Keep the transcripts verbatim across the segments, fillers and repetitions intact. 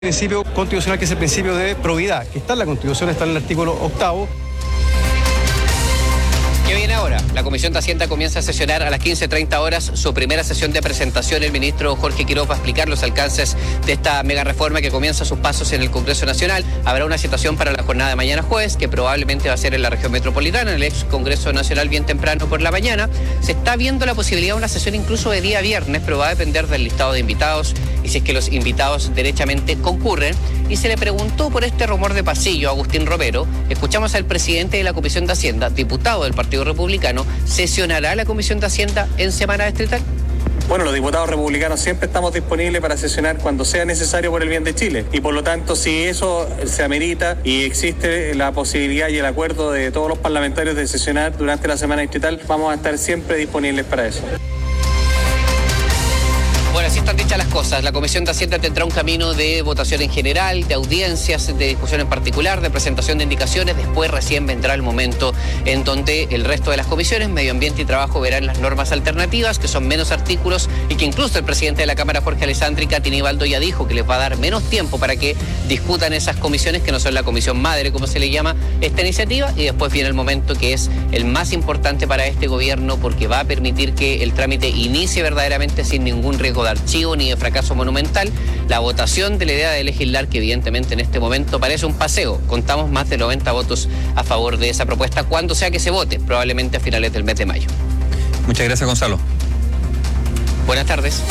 Principio constitucional, que es el principio de probidad, que está en la Constitución, está en el artículo octavo. ¿Qué viene ahora? La Comisión de Hacienda comienza a sesionar a las quince treinta horas su primera sesión de presentación. El ministro Jorge Quiroz va a explicar los alcances de esta mega reforma que comienza sus pasos en el Congreso Nacional. Habrá una citación para la jornada de mañana jueves, que probablemente va a ser en la región metropolitana, en el ex Congreso Nacional, bien temprano por la mañana. Se está viendo la posibilidad de una sesión incluso de día viernes, pero va a depender del listado de invitados y si es que los invitados derechamente concurren. Y se le preguntó por este rumor de pasillo a Agustín Romero. Escuchamos al presidente de la Comisión de Hacienda, diputado del Partido Republicano. ¿Sesionará la Comisión de Hacienda en semana distrital? Bueno, los diputados republicanos siempre estamos disponibles para sesionar cuando sea necesario por el bien de Chile. Y por lo tanto, si eso se amerita y existe la posibilidad y el acuerdo de todos los parlamentarios de sesionar durante la semana distrital, vamos a estar siempre disponibles para eso. Bueno, así están dichas las cosas. La Comisión de Hacienda tendrá un camino de votación en general, de audiencias, de discusión en particular, de presentación de indicaciones. Después recién vendrá el momento en donde el resto de las comisiones, Medio Ambiente y Trabajo, verán las normas alternativas, que son menos artículos y que incluso el presidente de la Cámara, Jorge Alessandri, Katy Baldo, ya dijo que les va a dar menos tiempo para que discutan esas comisiones, que no son la comisión madre, como se le llama esta iniciativa. Y después viene el momento que es el más importante para este gobierno, porque va a permitir que el trámite inicie verdaderamente sin ningún riesgo de archivo ni de fracaso monumental, la votación de la idea de legislar, que evidentemente en este momento parece un paseo. Contamos más de noventa votos a favor de esa propuesta, cuando sea que se vote, probablemente a finales del mes de mayo. Muchas gracias, Gonzalo. Buenas tardes.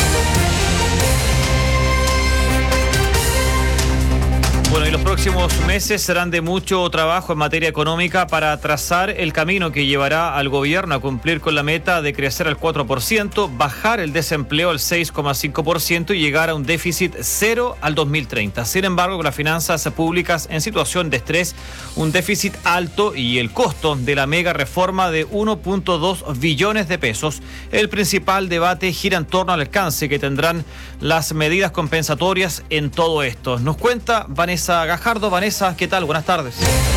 Bueno, y los próximos meses serán de mucho trabajo en materia económica para trazar el camino que llevará al gobierno a cumplir con la meta de crecer al cuatro por ciento, bajar el desempleo al seis coma cinco por ciento y llegar a un déficit cero al dos mil treinta. Sin embargo, con las finanzas públicas en situación de estrés, un déficit alto y el costo de la mega reforma de uno punto dos billones de pesos, el principal debate gira en torno al alcance que tendrán las medidas compensatorias en todo esto. Nos cuenta Vanessa Gajardo. Vanessa, ¿qué tal? Buenas tardes.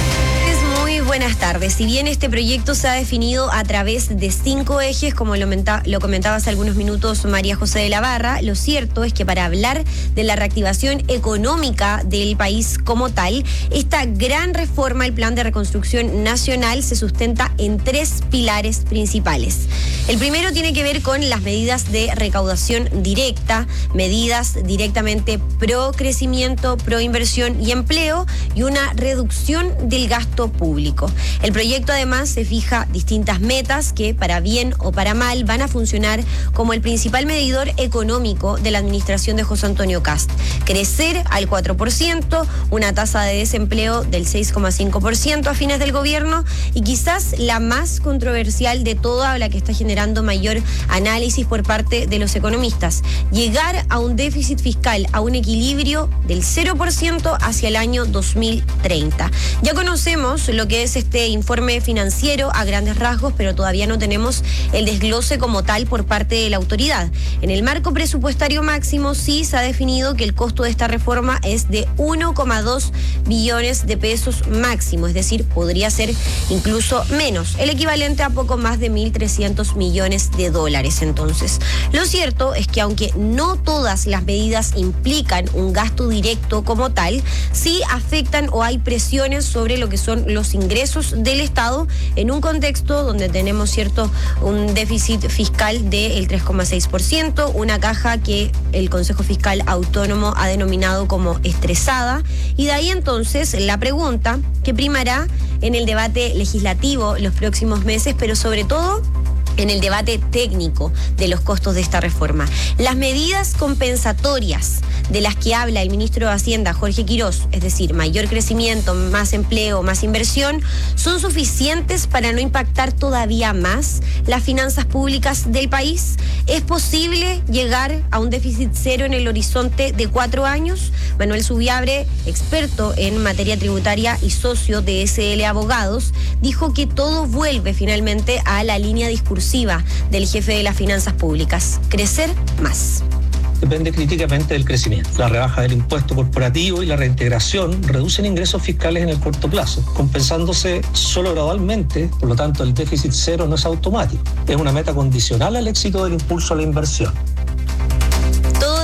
Muy buenas tardes. Si bien este proyecto se ha definido a través de cinco ejes, como lo, menta, lo comentaba hace algunos minutos María José de la Barra, lo cierto es que para hablar de la reactivación económica del país como tal, esta gran reforma, el Plan de Reconstrucción Nacional, se sustenta en tres pilares principales. El primero tiene que ver con las medidas de recaudación directa, medidas directamente pro crecimiento, pro inversión y empleo, y una reducción del gasto público. El proyecto además se fija distintas metas que, para bien o para mal, van a funcionar como el principal medidor económico de la administración de José Antonio Kast. Crecer al cuatro por ciento, una tasa de desempleo del seis coma cinco por ciento a fines del gobierno, y quizás la más controversial de toda, la que está generando mayor análisis por parte de los economistas: llegar a un déficit fiscal, a un equilibrio del cero por ciento hacia el año dos mil treinta. Ya conocemos lo que es este informe financiero a grandes rasgos, pero todavía no tenemos el desglose como tal por parte de la autoridad. En el marco presupuestario máximo sí se ha definido que el costo de esta reforma es de uno coma dos billones de pesos máximo, es decir, podría ser incluso menos, el equivalente a poco más de mil trescientos millones de dólares. Entonces, lo cierto es que aunque no todas las medidas implican un gasto directo como tal, sí afectan o hay presiones sobre lo que son los ingresos del Estado en un contexto donde tenemos cierto un déficit fiscal del tres coma seis por ciento, una caja que el Consejo Fiscal Autónomo ha denominado como estresada, y de ahí entonces la pregunta que primará en el debate legislativo los próximos meses, pero sobre todo en el debate técnico de los costos de esta reforma. Las medidas compensatorias de las que habla el ministro de Hacienda, Jorge Quiroz, es decir, mayor crecimiento, más empleo, más inversión, ¿son suficientes para no impactar todavía más las finanzas públicas del país? ¿Es posible llegar a un déficit cero en el horizonte de cuatro años? Manuel Subiabre, experto en materia tributaria y socio de S L Abogados, dijo que todo vuelve finalmente a la línea discursiva del jefe de las finanzas públicas: crecer más. Depende críticamente del crecimiento. La rebaja del impuesto corporativo y la reintegración reducen ingresos fiscales en el corto plazo, compensándose solo gradualmente. Por lo tanto, el déficit cero no es automático. Es una meta condicional al éxito del impulso a la inversión.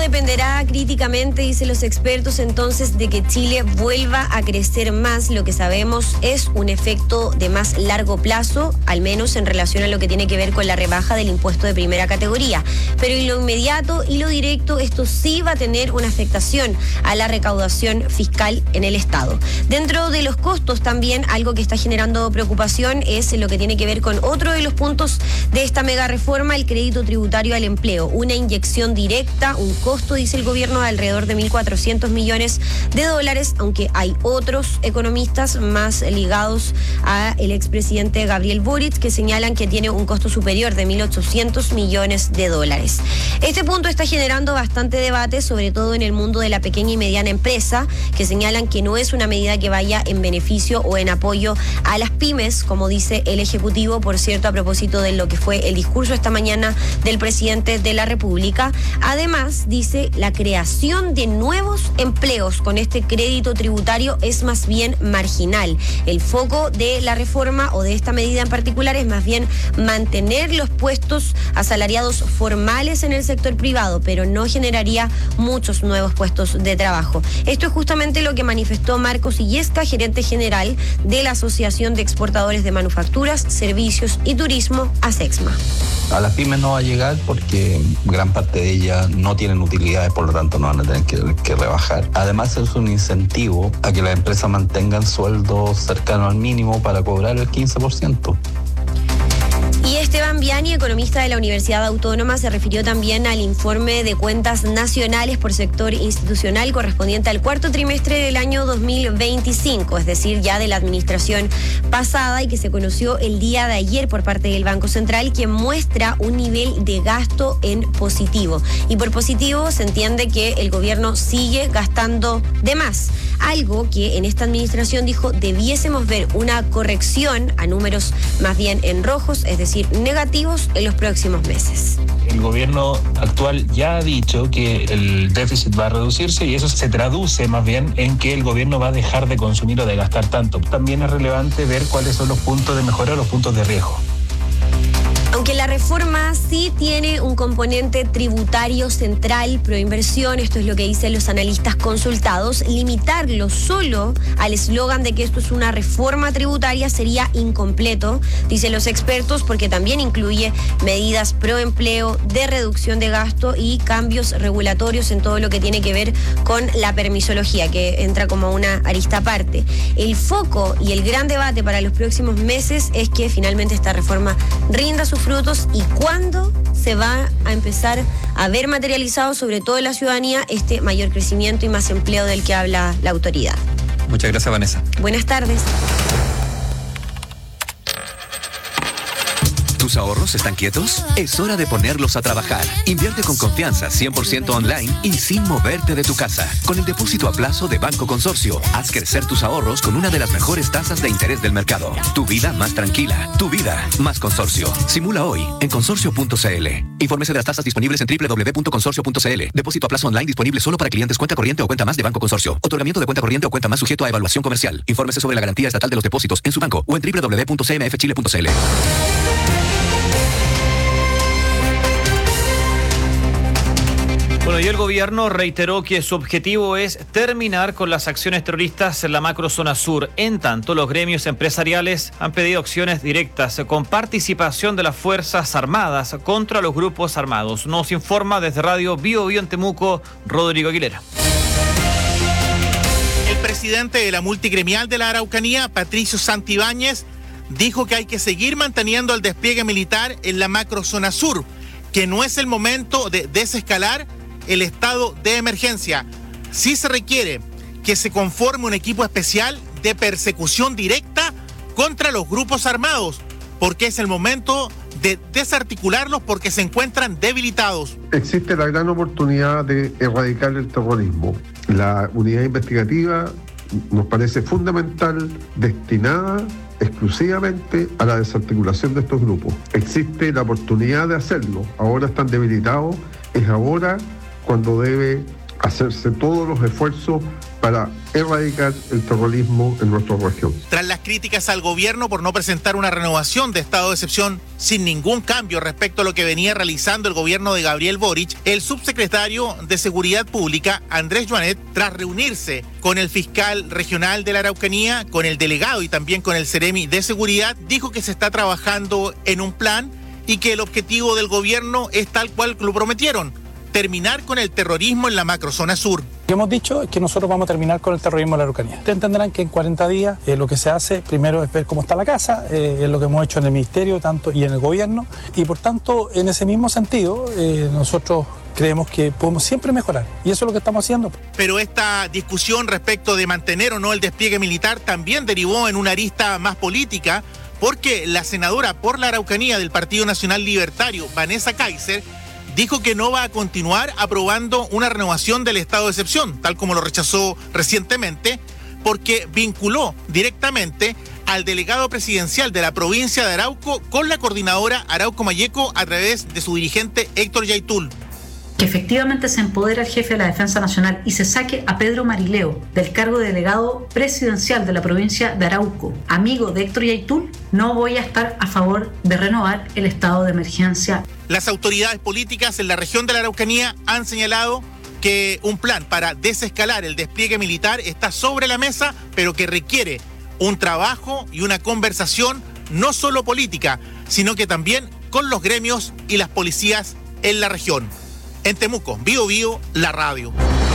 dependerá críticamente, dicen los expertos, entonces de que Chile vuelva a crecer más. Lo que sabemos es un efecto de más largo plazo, al menos en relación a lo que tiene que ver con la rebaja del impuesto de primera categoría. Pero en lo inmediato y lo directo, esto sí va a tener una afectación a la recaudación fiscal en el Estado. Dentro de los costos también, algo que está generando preocupación es lo que tiene que ver con otro de los puntos de esta mega reforma, el crédito tributario al empleo. Una inyección directa, un costo, dice el gobierno, de alrededor de mil cuatrocientos millones de dólares, aunque hay otros economistas más ligados al expresidente Gabriel Boric que señalan que tiene un costo superior de mil ochocientos millones de dólares. Este punto está generando bastante debate, sobre todo en el mundo de la pequeña y mediana empresa, que señalan que no es una medida que vaya en beneficio o en apoyo a las pymes, como dice el Ejecutivo, por cierto, a propósito de lo que fue el discurso esta mañana del presidente de la República. Además, dice, la creación de nuevos empleos con este crédito tributario es más bien marginal. El foco de la reforma o de esta medida en particular es más bien mantener los puestos asalariados formales en el sector privado, pero no generaría muchos nuevos puestos de trabajo. Esto es justamente lo que manifestó Marcos Illesca, gerente general de la Asociación de Exportadores de Manufacturas, Servicios y Turismo, ASEXMA. A las pymes no va a llegar porque gran parte de ellas no tienen utilidades, por lo tanto no van a tener que, que rebajar. Además es un incentivo a que las empresas mantengan sueldos cercanos al mínimo para cobrar el quince por ciento. Y Esteban Viani, economista de la Universidad Autónoma, se refirió también al informe de cuentas nacionales por sector institucional correspondiente al cuarto trimestre del año dos mil veinticinco, es decir, ya de la administración pasada, y que se conoció el día de ayer por parte del Banco Central, que muestra un nivel de gasto en positivo. Y por positivo se entiende que el gobierno sigue gastando de más, algo que en esta administración dijo debiésemos ver una corrección a números más bien en rojos, es decir, negativos en los próximos meses. El gobierno actual ya ha dicho que el déficit va a reducirse y eso se traduce más bien en que el gobierno va a dejar de consumir o de gastar tanto. También es relevante ver cuáles son los puntos de mejora o los puntos de riesgo. Aunque la reforma sí tiene un componente tributario central, proinversión, esto es lo que dicen los analistas consultados, limitarlo solo al eslogan de que esto es una reforma tributaria sería incompleto, dicen los expertos, porque también incluye medidas pro empleo, de reducción de gasto y cambios regulatorios en todo lo que tiene que ver con la permisología, que entra como una arista aparte. El foco y el gran debate para los próximos meses es que finalmente esta reforma rinda sus frutos y cuándo se va a empezar a ver materializado, sobre todo en la ciudadanía, este mayor crecimiento y más empleo del que habla la autoridad. Muchas gracias, Vanessa. Buenas tardes. ¿Tus ahorros están quietos? Es hora de ponerlos a trabajar. Invierte con confianza, cien por ciento online y sin moverte de tu casa. Con el depósito a plazo de Banco Consorcio, haz crecer tus ahorros con una de las mejores tasas de interés del mercado. Tu vida más tranquila, tu vida más Consorcio. Simula hoy en consorcio punto c l. Infórmese de las tasas disponibles en doble u doble u doble u punto consorcio punto c l. Depósito a plazo online disponible solo para clientes cuenta corriente o cuenta más de Banco Consorcio. Otorgamiento de cuenta corriente o cuenta más sujeto a evaluación comercial. Infórmese sobre la garantía estatal de los depósitos en su banco o en doble u doble u doble u punto c m f chile punto c l. Bueno, y el gobierno reiteró que su objetivo es terminar con las acciones terroristas en la macrozona sur. En tanto, los gremios empresariales han pedido acciones directas con participación de las Fuerzas Armadas contra los grupos armados. Nos informa desde Radio Bio Bio en Temuco, Rodrigo Aguilera. El presidente de la multigremial de la Araucanía, Patricio Santibáñez, dijo que hay que seguir manteniendo el despliegue militar en la macrozona sur, que no es el momento de desescalar el estado de emergencia. Sí se requiere que se conforme un equipo especial de persecución directa contra los grupos armados, porque es el momento de desarticularlos porque se encuentran debilitados. Existe la gran oportunidad de erradicar el terrorismo. La unidad investigativa nos parece fundamental, destinada exclusivamente a la desarticulación de estos grupos. Existe la oportunidad de hacerlo. Ahora están debilitados, es ahora cuando debe hacerse todos los esfuerzos para erradicar el terrorismo en nuestra región. Tras las críticas al gobierno por no presentar una renovación de estado de excepción sin ningún cambio respecto a lo que venía realizando el gobierno de Gabriel Boric, el subsecretario de Seguridad Pública, Andrés Joanet, tras reunirse con el fiscal regional de la Araucanía, con el delegado y también con el Seremi de Seguridad, dijo que se está trabajando en un plan y que el objetivo del gobierno es tal cual lo prometieron: terminar con el terrorismo en la macrozona sur. Lo que hemos dicho es que nosotros vamos a terminar con el terrorismo en la Araucanía. Ustedes entenderán que en cuarenta días eh, lo que se hace primero es ver cómo está la casa, eh, es lo que hemos hecho en el ministerio tanto y en el gobierno, y por tanto en ese mismo sentido eh, nosotros creemos que podemos siempre mejorar, y eso es lo que estamos haciendo. Pero esta discusión respecto de mantener o no el despliegue militar también derivó en una arista más política, porque la senadora por la Araucanía del Partido Nacional Libertario, Vanessa Kaiser, dijo que no va a continuar aprobando una renovación del estado de excepción, tal como lo rechazó recientemente, porque vinculó directamente al delegado presidencial de la provincia de Arauco con la coordinadora Arauco Mayeco a través de su dirigente Héctor Yaitul. Que efectivamente se empodere al jefe de la Defensa Nacional y se saque a Pedro Marileo del cargo de delegado presidencial de la provincia de Arauco, amigo de Héctor Yaitul, no voy a estar a favor de renovar el estado de emergencia. Las autoridades políticas en la región de la Araucanía han señalado que un plan para desescalar el despliegue militar está sobre la mesa, pero que requiere un trabajo y una conversación no solo política, sino que también con los gremios y las policías en la región. En Temuco, Bío Bío, la radio.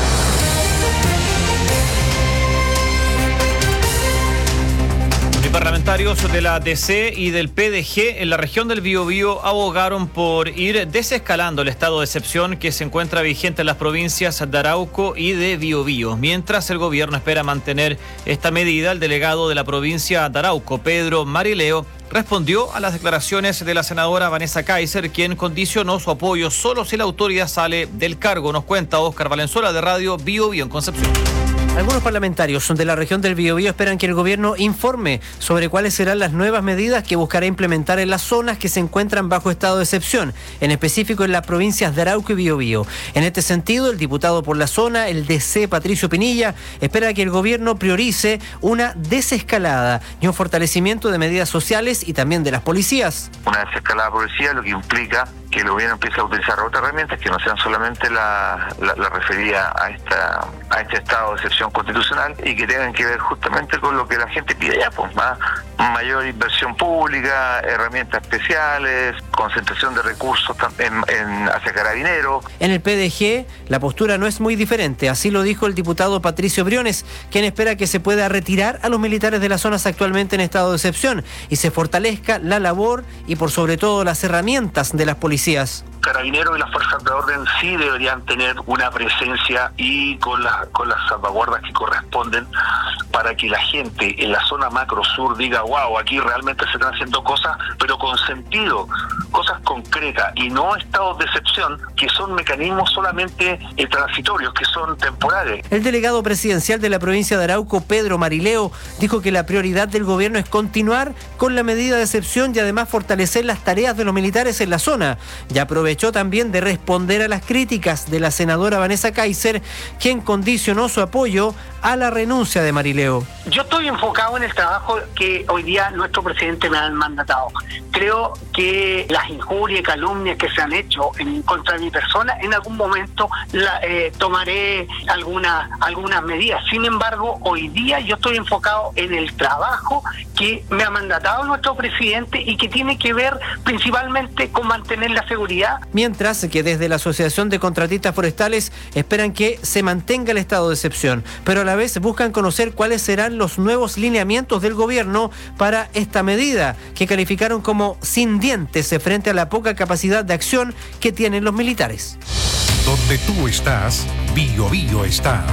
Parlamentarios de la D C y del P D G en la región del Biobío abogaron por ir desescalando el estado de excepción que se encuentra vigente en las provincias de Arauco y de Biobío. Mientras el gobierno espera mantener esta medida, el delegado de la provincia de Arauco, Pedro Marileo, respondió a las declaraciones de la senadora Vanessa Kaiser, quien condicionó su apoyo solo si la autoridad sale del cargo. Nos cuenta Óscar Valenzuela de Radio Biobío en Concepción. Algunos parlamentarios de la región del Biobío esperan que el gobierno informe sobre cuáles serán las nuevas medidas que buscará implementar en las zonas que se encuentran bajo estado de excepción, en específico en las provincias de Arauco y Biobío. En este sentido, el diputado por la zona, el D C Patricio Pinilla, espera que el gobierno priorice una desescalada y un fortalecimiento de medidas sociales y también de las policías. Una desescalada policía, lo que implica que el gobierno empiece a utilizar otras herramientas que no sean solamente la, la, la referida a esta a este estado de excepción constitucional y que tengan que ver justamente con lo que la gente pide ya, pues más mayor inversión pública, herramientas especiales, concentración de recursos en, en, hacia carabineros. En el P D G la postura no es muy diferente, así lo dijo el diputado Patricio Briones, quien espera que se pueda retirar a los militares de las zonas actualmente en estado de excepción y se fortalezca la labor y por sobre todo las herramientas de las policías. Carabineros y las fuerzas de orden sí deberían tener una presencia y con las con las salvaguardas que corresponden para que la gente en la zona macro sur diga, wow, aquí realmente se están haciendo cosas, pero con sentido, cosas concretas y no estados de excepción que son mecanismos solamente eh, transitorios, que son temporales. El delegado presidencial de la provincia de Arauco, Pedro Marileo, dijo que la prioridad del gobierno es continuar con la medida de excepción y además fortalecer las tareas de los militares en la zona. Y aprovechó también de responder a las críticas de la senadora Vanessa Kaiser, quien condicionó su apoyo a la renuncia de Marileo. Yo estoy enfocado en el trabajo que hoy día nuestro presidente me ha mandatado. Creo que las injurias y calumnias que se han hecho en contra de mi persona, en algún momento la, eh, tomaré alguna, algunas medidas. Sin embargo, hoy día yo estoy enfocado en el trabajo que me ha mandatado nuestro presidente y que tiene que ver principalmente con mantener la seguridad. Mientras que desde la Asociación de Contratistas Forestales esperan que se mantenga el estado de excepción, pero a la vez buscan conocer cuáles serán los nuevos lineamientos del gobierno para esta medida, que calificaron como sin dientes frente a la poca capacidad de acción que tienen los militares. Donde tú estás, Biobío está.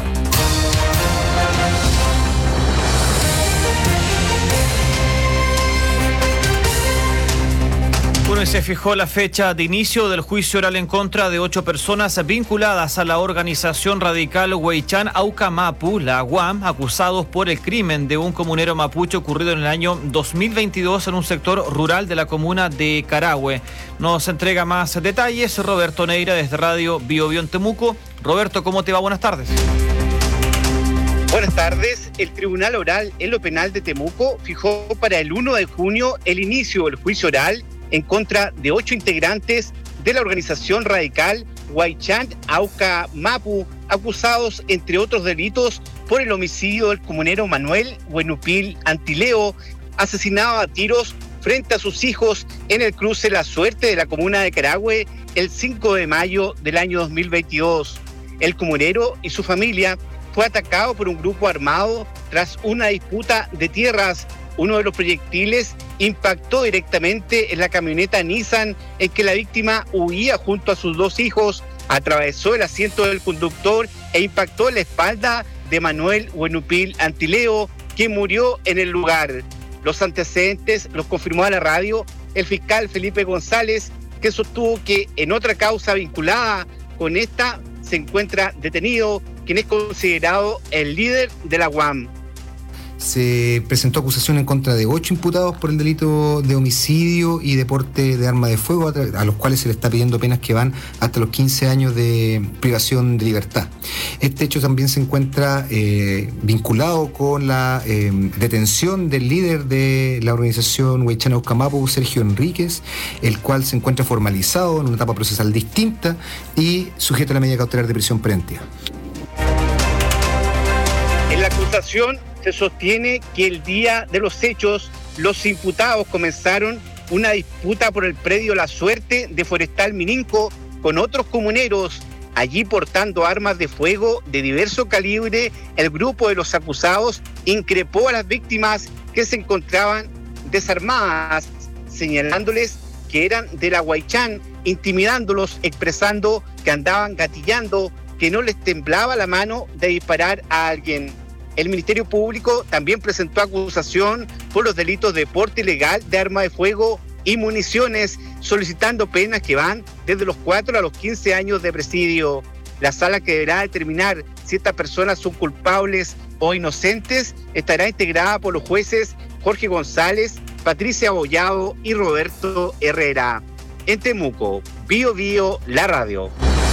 Bueno, y se fijó la fecha de inicio del juicio oral en contra de ocho personas vinculadas a la organización radical Huaychán Aucamapu, la U A M, acusados por el crimen de un comunero mapuche ocurrido en el año dos mil veintidós en un sector rural de la comuna de Carahue. Nos entrega más detalles Roberto Neira desde Radio Biobío en Temuco. Roberto, ¿cómo te va? Buenas tardes. buenas tardes. El Tribunal Oral en lo Penal de Temuco fijó para el primero de junio el inicio del juicio oral en contra de ocho integrantes de la organización radical Huaychán Auca Mapu, acusados, entre otros delitos, por el homicidio del comunero Manuel Huenupil Antileo, asesinado a tiros frente a sus hijos en el cruce La Suerte de la comuna de Carahue el cinco de mayo del año dos mil veintidós. El comunero y su familia fue atacado por un grupo armado tras una disputa de tierras. Uno de los proyectiles impactó directamente en la camioneta Nissan en que la víctima huía junto a sus dos hijos, atravesó el asiento del conductor e impactó en la espalda de Manuel Huenupil Antileo, quien murió en el lugar. Los antecedentes los confirmó a la radio el fiscal Felipe González, que sostuvo que en otra causa vinculada con esta se encuentra detenido quien es considerado el líder de la U A M. Se presentó acusación en contra de ocho imputados por el delito de homicidio y de porte de arma de fuego, a los cuales se le está pidiendo penas que van hasta los quince años de privación de libertad. Este hecho también se encuentra eh, vinculado con la eh, detención del líder de la organización Huaychán Auca Mapu, Sergio Enríquez, el cual se encuentra formalizado en una etapa procesal distinta y sujeto a la medida cautelar de prisión preventiva. En la acusación se sostiene que el día de los hechos los imputados comenzaron una disputa por el predio La Suerte de Forestal Mininco con otros comuneros. Allí, portando armas de fuego de diverso calibre, el grupo de los acusados increpó a las víctimas que se encontraban desarmadas, señalándoles que eran de la Huaychán, intimidándolos, expresando que andaban gatillando, que no les temblaba la mano de disparar a alguien. El Ministerio Público también presentó acusación por los delitos de porte ilegal de arma de fuego y municiones, solicitando penas que van desde los cuatro a los quince años de presidio. La sala que deberá determinar si estas personas son culpables o inocentes estará integrada por los jueces Jorge González, Patricia Bollado y Roberto Herrera. En Temuco, Bio Bio, la radio.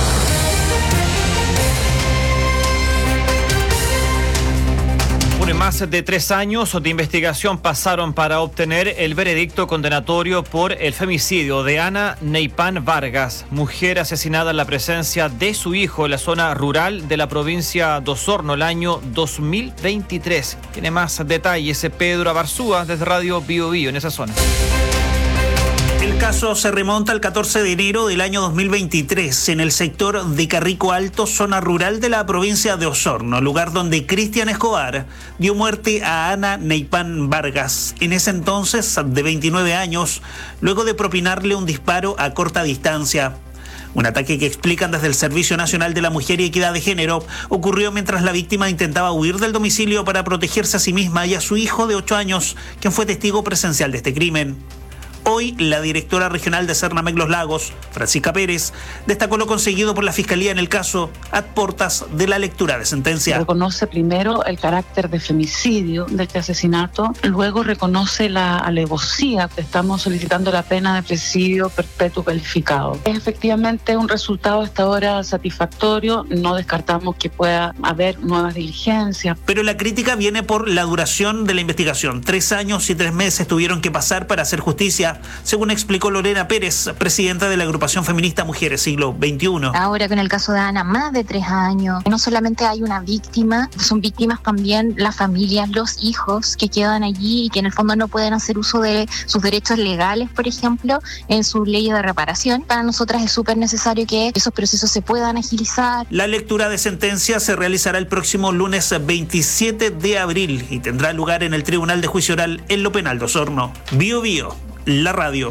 Más de tres años de investigación pasaron para obtener el veredicto condenatorio por el femicidio de Ana Neypan Vargas, mujer asesinada en la presencia de su hijo en la zona rural de la provincia de Osorno el año dos mil veintitrés. Tiene más detalles Pedro Abarzúa desde Radio Bio Bio en esa zona. El caso se remonta al catorce de enero del año dos mil veintitrés en el sector de Carrico Alto, zona rural de la provincia de Osorno, lugar donde Cristian Escobar dio muerte a Ana Neypan Vargas, en ese entonces de veintinueve años, luego de propinarle un disparo a corta distancia. Un ataque que explican desde el Servicio Nacional de la Mujer y Equidad de Género ocurrió mientras la víctima intentaba huir del domicilio para protegerse a sí misma y a su hijo de ocho años, quien fue testigo presencial de este crimen. Hoy, la directora regional de Cernamec Los Lagos, Francisca Pérez, destacó lo conseguido por la Fiscalía en el caso a portas de la lectura de sentencia. Reconoce primero el carácter de femicidio de este asesinato, luego reconoce la alevosía. Estamos solicitando la pena de presidio perpetuo calificado. Es efectivamente un resultado hasta ahora satisfactorio, no descartamos que pueda haber nuevas diligencias. Pero la crítica viene por la duración de la investigación. Tres años y tres meses tuvieron que pasar para hacer justicia, según explicó Lorena Pérez, presidenta de la agrupación feminista Mujeres Siglo veintiuno. Ahora con el caso de Ana, más de tres años. No solamente hay una víctima, son víctimas también las familias, los hijos que quedan allí y que en el fondo no pueden hacer uso de sus derechos legales, por ejemplo, en su ley de reparación. Para nosotras es súper necesario que esos procesos se puedan agilizar. La lectura de sentencia se realizará el próximo lunes veintisiete de abril y tendrá lugar en el Tribunal de Juicio Oral en lo Penal de Osorno. Bio Bio, la radio.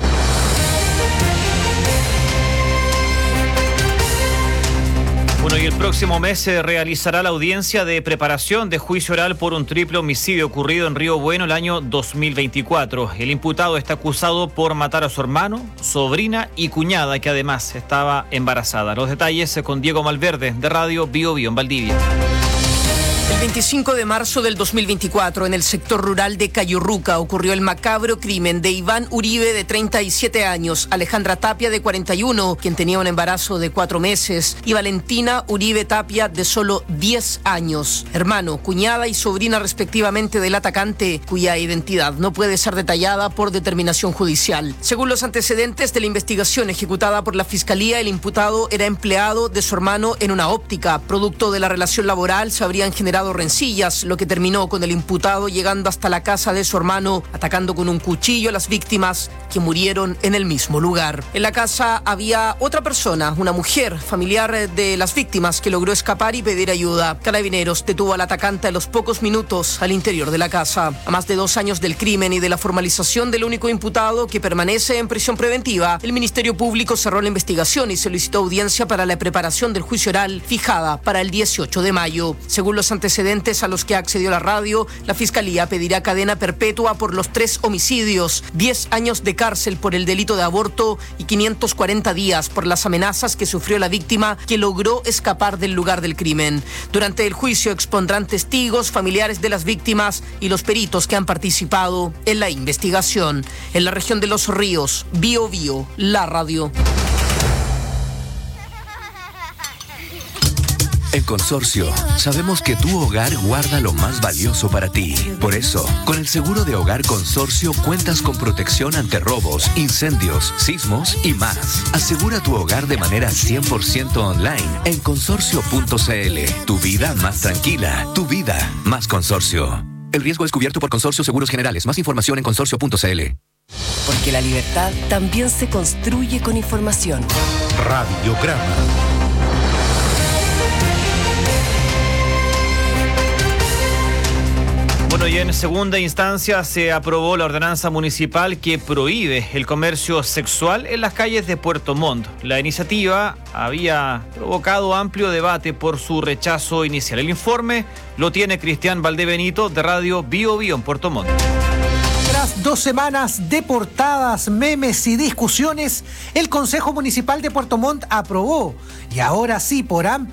Bueno, y el próximo mes se realizará la audiencia de preparación de juicio oral por un triple homicidio ocurrido en Río Bueno el año dos mil veinticuatro. El imputado está acusado por matar a su hermano, sobrina y cuñada, que además estaba embarazada. Los detalles con Diego Malverde de Radio Bio Bio en Valdivia. El veinticinco de marzo del dos mil veinticuatro, en el sector rural de Cayurruca, ocurrió el macabro crimen de Iván Uribe, de treinta y siete años, Alejandra Tapia, de cuarenta y uno, quien tenía un embarazo de cuatro meses, y Valentina Uribe Tapia, de solo diez años, hermano, cuñada y sobrina respectivamente del atacante, cuya identidad no puede ser detallada por determinación judicial. Según los antecedentes de la investigación ejecutada por la Fiscalía, el imputado era empleado de su hermano en una óptica. Producto de la relación laboral se habrían generado rencillas, lo que terminó con el imputado llegando hasta la casa de su hermano, atacando con un cuchillo a las víctimas, que murieron en el mismo lugar. En la casa había otra persona, una mujer familiar de las víctimas, que logró escapar y pedir ayuda. Carabineros detuvo al atacante a los pocos minutos al interior de la casa. A más de dos años del crimen y de la formalización del único imputado, que permanece en prisión preventiva, el Ministerio Público cerró la investigación y solicitó audiencia para la preparación del juicio oral, fijada para el dieciocho de mayo. Según los antecedentes a los que accedió la radio, la Fiscalía pedirá cadena perpetua por los tres homicidios, diez años de cárcel por el delito de aborto y quinientos cuarenta días por las amenazas que sufrió la víctima, que logró escapar del lugar del crimen. Durante el juicio expondrán testigos, familiares de las víctimas y los peritos que han participado en la investigación. En la región de Los Ríos, Bio Bio, la radio. En Consorcio, sabemos que tu hogar guarda lo más valioso para ti. Por eso, con el seguro de hogar Consorcio cuentas con protección ante robos, incendios, sismos y más. Asegura tu hogar de manera cien por ciento online en consorcio punto c l. Tu vida más tranquila, tu vida más Consorcio. El riesgo es cubierto por Consorcio Seguros Generales. Más información en consorcio punto c l. Porque la libertad también se construye con información. Radiograma. Bueno, y en segunda instancia se aprobó la ordenanza municipal que prohíbe el comercio sexual en las calles de Puerto Montt. La iniciativa había provocado amplio debate por su rechazo inicial. El informe lo tiene Cristian Valdebenito, de Radio Bio Bio en Puerto Montt. Tras dos semanas de portadas, memes y discusiones, el Consejo Municipal de Puerto Montt aprobó, y ahora sí, por amplio